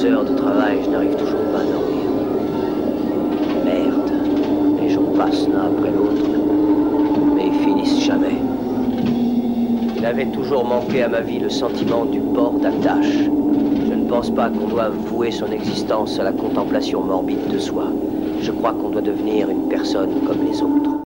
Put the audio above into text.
ces heures de travail, je n'arrive toujours pas à dormir. Merde. Les jours passent l'un après l'autre, mais ils finissent jamais. Il avait toujours manqué à ma vie le sentiment du port d'attache. Je ne pense pas qu'on doive vouer son existence à la contemplation morbide de soi. Je crois qu'on doit devenir une personne comme les autres.